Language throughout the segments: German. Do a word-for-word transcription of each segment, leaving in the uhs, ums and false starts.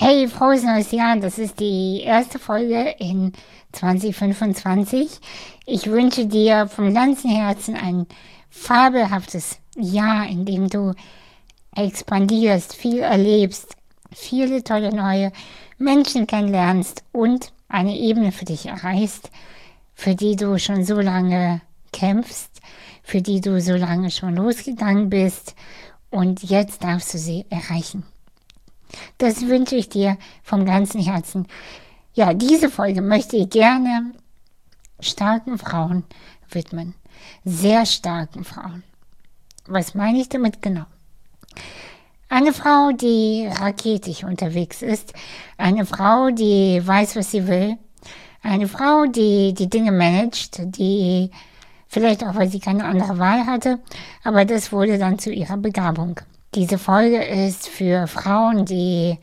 Hey, frohes neues Jahr. Das ist die erste Folge in zwanzig fünfundzwanzig. Ich wünsche dir vom ganzen Herzen ein fabelhaftes Jahr, in dem du expandierst, viel erlebst, viele tolle neue Menschen kennenlernst und eine Ebene für dich erreichst, für die du schon so lange kämpfst, für die du so lange schon losgegangen bist und jetzt darfst du sie erreichen. Das wünsche ich dir vom ganzen Herzen. Ja, diese Folge möchte ich gerne starken Frauen widmen. Sehr starken Frauen. Was meine ich damit genau? Eine Frau, die raketisch unterwegs ist. Eine Frau, die weiß, was sie will. Eine Frau, die die Dinge managt, die vielleicht auch, weil sie keine andere Wahl hatte, aber das wurde dann zu ihrer Begabung. Diese Folge ist für Frauen, die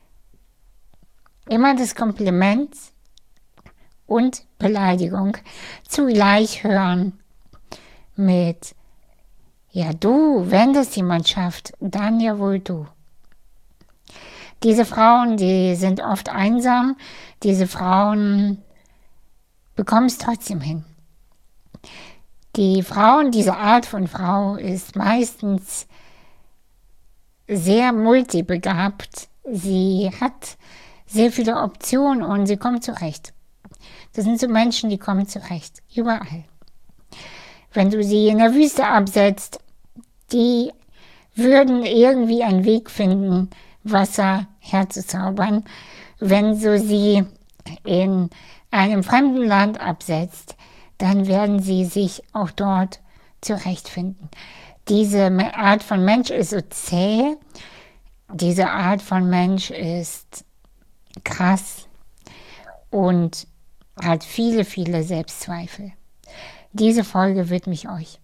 immer das Kompliment und Beleidigung zugleich hören mit, ja du, wenn das jemand schafft, dann ja wohl du. Diese Frauen, die sind oft einsam, diese Frauen bekommen es trotzdem hin. Die Frauen, diese Art von Frau ist meistens sehr multibegabt. Sie hat sehr viele Optionen und sie kommt zurecht. Das sind so Menschen, die kommen zurecht. Überall. Wenn du sie in der Wüste absetzt, die würden irgendwie einen Weg finden, Wasser herzuzaubern. Wenn du sie in einem fremden Land absetzt, dann werden sie sich auch dort zurechtfinden. Diese Art von Mensch ist so zäh, diese Art von Mensch ist krass und hat viele, viele Selbstzweifel. Diese Folge widme ich euch.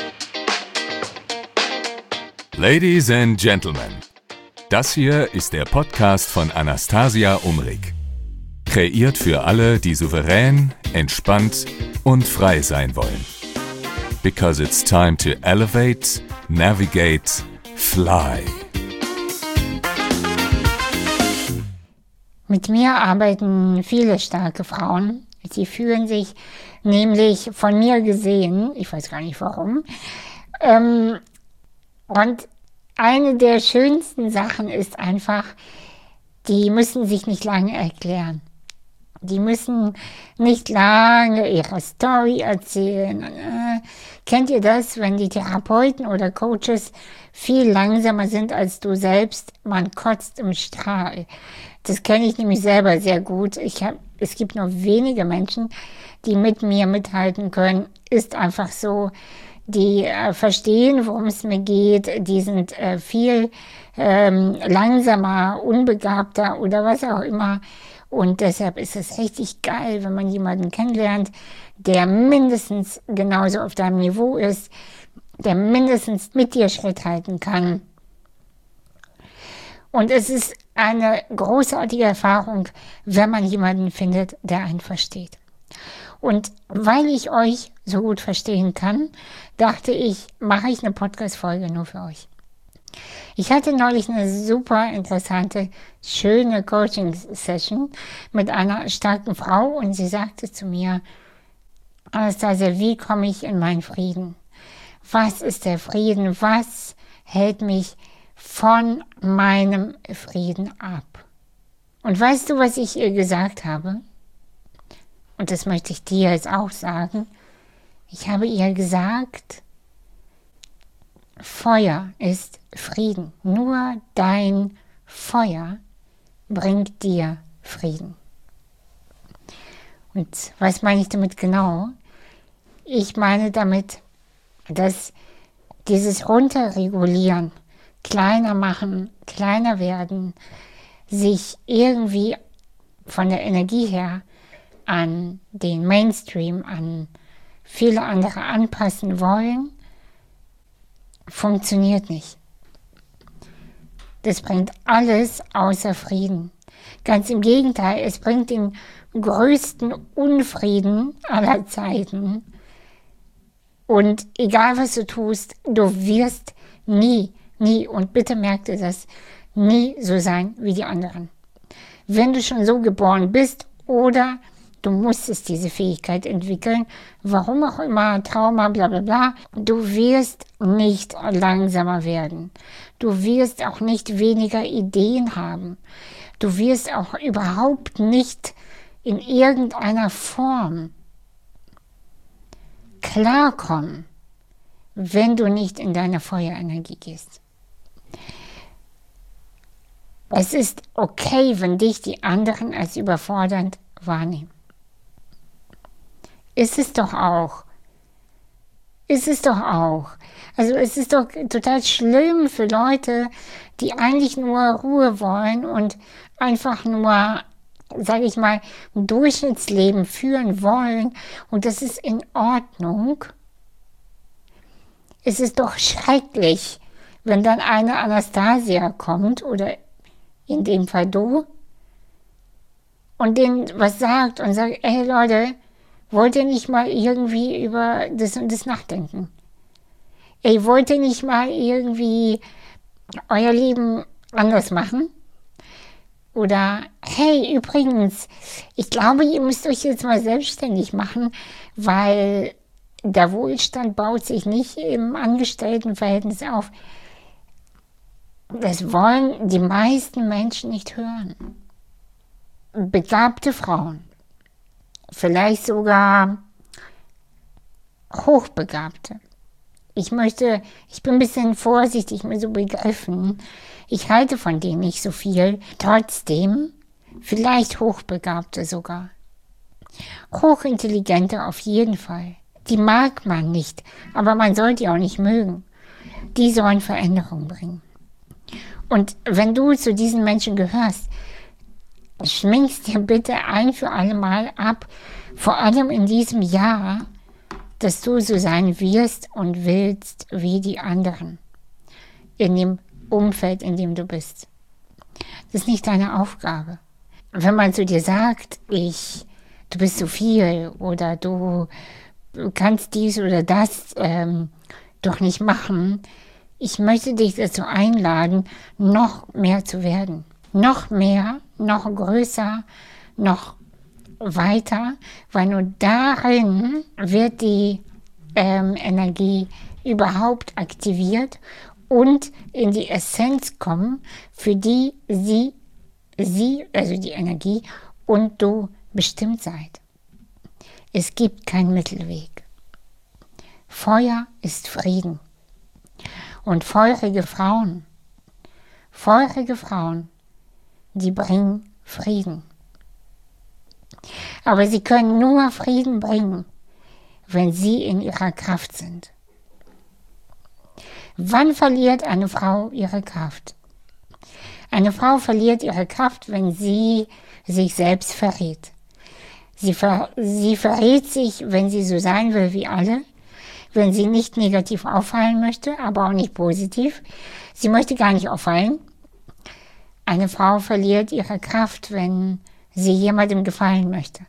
Ladies and Gentlemen, das hier ist der Podcast von Anastasia Umrig. Kreiert für alle, die souverän, entspannt und frei sein wollen. Because it's time to elevate, navigate, fly. Mit mir arbeiten viele starke Frauen. Sie fühlen sich nämlich von mir gesehen, ich weiß gar nicht warum. Ähm, und eine der schönsten Sachen ist einfach, die müssen sich nicht lange erklären. Die müssen nicht lange ihre Story erzählen. Äh, kennt ihr das, wenn die Therapeuten oder Coaches viel langsamer sind als du selbst? Man kotzt im Strahl. Das kenne ich nämlich selber sehr gut. Ich hab, es gibt nur wenige Menschen, die mit mir mithalten können. Ist einfach so. Die äh, verstehen, worum es mir geht. Die sind äh, viel ähm, langsamer, unbegabter oder was auch immer. Und deshalb ist es richtig geil, wenn man jemanden kennenlernt, der mindestens genauso auf deinem Niveau ist, der mindestens mit dir Schritt halten kann. Und es ist eine großartige Erfahrung, wenn man jemanden findet, der einen versteht. Und weil ich euch so gut verstehen kann, dachte ich, mache ich eine Podcast-Folge nur für euch. Ich hatte neulich eine super interessante, schöne Coaching-Session mit einer starken Frau und sie sagte zu mir, Anastasia, wie komme ich in meinen Frieden? Was ist der Frieden? Was hält mich von meinem Frieden ab? Und weißt du, was ich ihr gesagt habe? Und das möchte ich dir jetzt auch sagen. Ich habe ihr gesagt, Feuer ist Frieden. Nur dein Feuer bringt dir Frieden. Und was meine ich damit genau? Ich meine damit, dass dieses Runterregulieren, kleiner machen, kleiner werden, sich irgendwie von der Energie her an den Mainstream, an viele andere anpassen wollen, funktioniert nicht. Das bringt alles außer Frieden. Ganz im Gegenteil, es bringt den größten Unfrieden aller Zeiten. Und egal was du tust, du wirst nie, nie, und bitte merkt ihr das, nie so sein wie die anderen. wenn du schon so geboren bist oder du musstest diese Fähigkeit entwickeln, warum auch immer, Trauma, bla bla bla, du wirst nicht langsamer werden. Du wirst auch nicht weniger Ideen haben. Du wirst auch überhaupt nicht in irgendeiner Form klarkommen, wenn du nicht in deine Feuerenergie gehst. Es ist okay, wenn dich die anderen als überfordernd wahrnehmen. Ist es doch auch. Ist es doch auch. Also es ist doch total schlimm für Leute, die eigentlich nur Ruhe wollen und einfach nur, sage ich mal, ein Durchschnittsleben führen wollen. Und das ist in Ordnung. Es ist doch schrecklich, wenn dann eine Anastasia kommt, oder in dem Fall du, und denen was sagt und sagt, ey Leute, wollt ihr nicht mal irgendwie über das und das nachdenken? Ey, wollt ihr nicht mal irgendwie euer Leben anders machen? Oder, hey, übrigens, ich glaube, ihr müsst euch jetzt mal selbstständig machen, weil der Wohlstand baut sich nicht im Angestelltenverhältnis auf. Das wollen die meisten Menschen nicht hören. Begabte Frauen, vielleicht sogar Hochbegabte. Ich möchte, ich bin ein bisschen vorsichtig mit so Begriffen. Ich halte von denen nicht so viel. Trotzdem, vielleicht Hochbegabte sogar. Hochintelligente auf jeden Fall. Die mag man nicht, aber man sollte die auch nicht mögen. Die sollen Veränderung bringen. Und wenn du zu diesen Menschen gehörst, schminkst dir bitte ein für alle Mal ab, vor allem in diesem Jahr, dass du so sein wirst und willst wie die anderen in dem Umfeld, in dem du bist. Das ist nicht deine Aufgabe. Wenn man zu dir sagt, ich, du bist so viel oder du kannst dies oder das ähm, doch nicht machen, ich möchte dich dazu einladen, noch mehr zu werden. Noch mehr, noch größer, noch weiter, weil nur darin wird die ähm, Energie überhaupt aktiviert und in die Essenz kommen, für die sie, sie, also die Energie und du bestimmt seid. Es gibt keinen Mittelweg. Feuer ist Frieden. Und feurige Frauen, feurige Frauen, die bringen Frieden. Aber sie können nur Frieden bringen, wenn sie in ihrer Kraft sind. Wann verliert eine Frau ihre Kraft? Eine Frau verliert ihre Kraft, wenn sie sich selbst verrät. Sie, ver, sie verrät sich, wenn sie so sein will wie alle, wenn sie nicht negativ auffallen möchte, aber auch nicht positiv. Sie möchte gar nicht auffallen. Eine Frau verliert ihre Kraft, wenn sie jemandem gefallen möchte.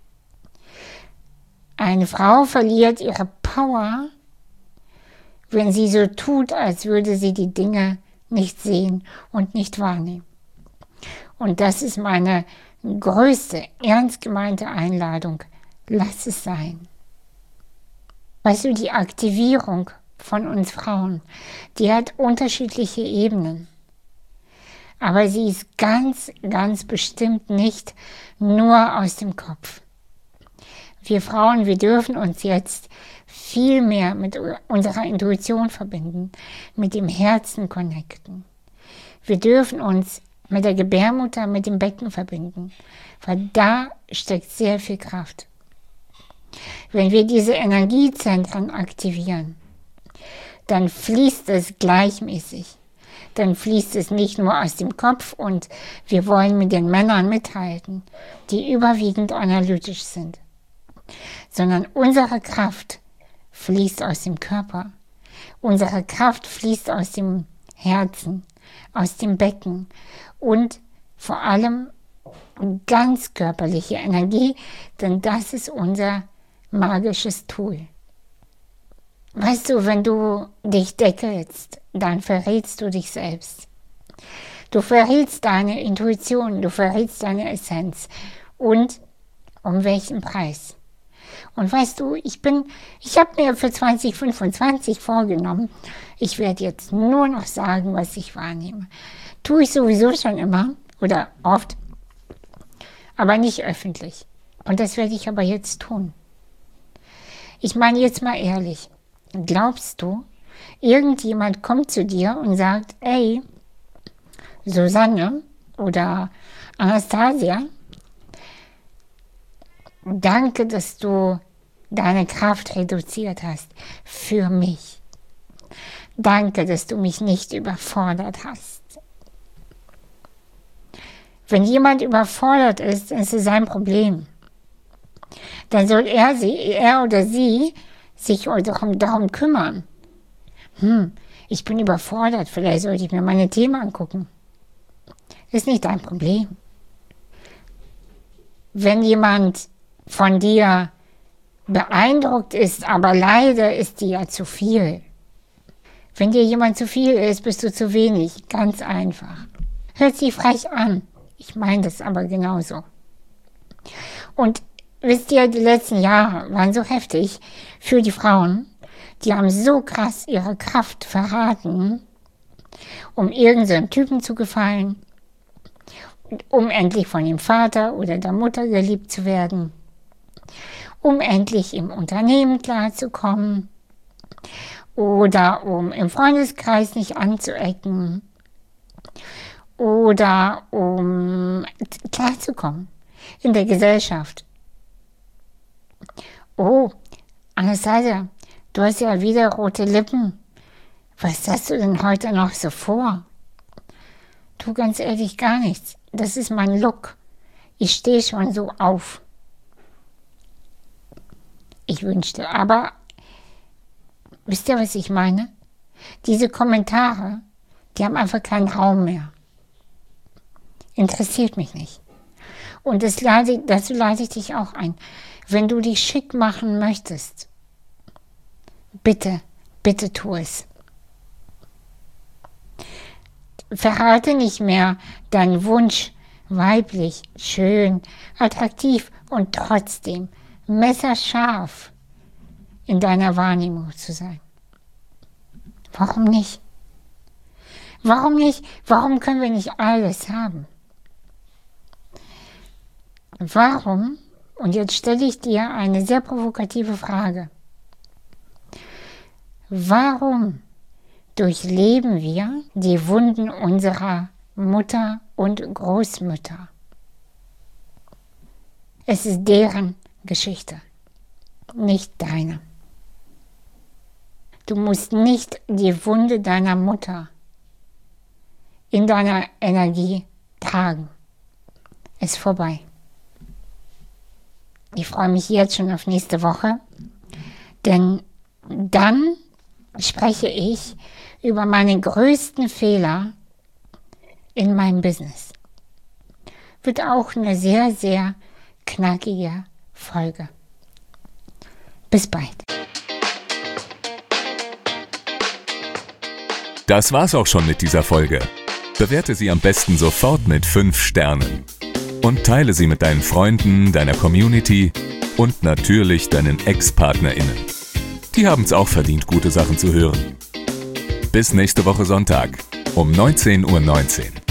Eine Frau verliert ihre Power, wenn sie so tut, als würde sie die Dinge nicht sehen und nicht wahrnehmen. Und das ist meine größte, ernst gemeinte Einladung. Lass es sein. Weißt du, die Aktivierung von uns Frauen, die hat unterschiedliche Ebenen. Aber sie ist ganz, ganz bestimmt nicht nur aus dem Kopf. Wir Frauen, wir dürfen uns jetzt viel mehr mit unserer Intuition verbinden, mit dem Herzen connecten. Wir dürfen uns mit der Gebärmutter, mit dem Becken verbinden, weil da steckt sehr viel Kraft. Wenn wir diese Energiezentren aktivieren, dann fließt es gleichmäßig. Dann fließt es nicht nur aus dem Kopf und wir wollen mit den Männern mithalten, die überwiegend analytisch sind, sondern unsere Kraft fließt aus dem Körper. Unsere Kraft fließt aus dem Herzen, aus dem Becken und vor allem ganz körperliche Energie, denn das ist unser magisches Tool. Weißt du, wenn du dich deckelst, dann verrätst du dich selbst. Du verrätst deine Intuition, du verrätst deine Essenz. Und um welchen Preis? Und weißt du, ich bin, ich habe mir für zwanzig fünfundzwanzig vorgenommen, ich werde jetzt nur noch sagen, was ich wahrnehme. Tue ich sowieso schon immer oder oft, aber nicht öffentlich. Und das werde ich aber jetzt tun. Ich meine jetzt mal ehrlich, glaubst du, irgendjemand kommt zu dir und sagt, ey, Susanne oder Anastasia, danke, dass du deine Kraft reduziert hast für mich. Danke, dass du mich nicht überfordert hast. Wenn jemand überfordert ist, ist es sein Problem. Dann soll er, sie, er oder sie sich darum, darum kümmern. Hm, ich bin überfordert, vielleicht sollte ich mir meine Themen angucken. Ist nicht dein Problem. Wenn jemand von dir beeindruckt ist, aber leider ist dir ja zu viel. Wenn dir jemand zu viel ist, bist du zu wenig. Ganz einfach. Hört sich frech an. Ich meine das aber genauso. Und wisst ihr, die letzten Jahre waren so heftig für die Frauen. Die haben so krass ihre Kraft verraten, um irgendeinen Typen zu gefallen, um endlich von dem Vater oder der Mutter geliebt zu werden, um endlich im Unternehmen klarzukommen oder um im Freundeskreis nicht anzuecken oder um klarzukommen in der Gesellschaft. Oh, Anastasia, du hast ja wieder rote Lippen. Was hast du denn heute noch so vor? Du, ganz ehrlich, gar nichts. Das ist mein Look. Ich stehe schon so auf. Ich wünschte, aber wisst ihr, was ich meine? Diese Kommentare, die haben einfach keinen Raum mehr. Interessiert mich nicht. Und das lade, dazu lade ich dich auch ein. Wenn du dich schick machen möchtest, bitte, bitte tu es. Verrate nicht mehr deinen Wunsch, weiblich, schön, attraktiv und trotzdem messerscharf in deiner Wahrnehmung zu sein. Warum nicht? Warum nicht? Warum können wir nicht alles haben? Warum? Und jetzt stelle ich dir eine sehr provokative Frage. Warum durchleben wir die Wunden unserer Mutter und Großmütter? Es ist deren Geschichte, nicht deine. Du musst nicht die Wunde deiner Mutter in deiner Energie tragen. Ist vorbei. Ich freue mich jetzt schon auf nächste Woche, denn dann spreche ich über meine größten Fehler in meinem Business. Wird auch eine sehr, sehr knackige Folge. Bis bald. Das war's auch schon mit dieser Folge. Bewerte sie am besten sofort mit fünf Sternen. Und teile sie mit deinen Freunden, deiner Community und natürlich deinen Ex-PartnerInnen. Die haben's auch verdient, gute Sachen zu hören. Bis nächste Woche Sonntag um neunzehn Uhr neunzehn.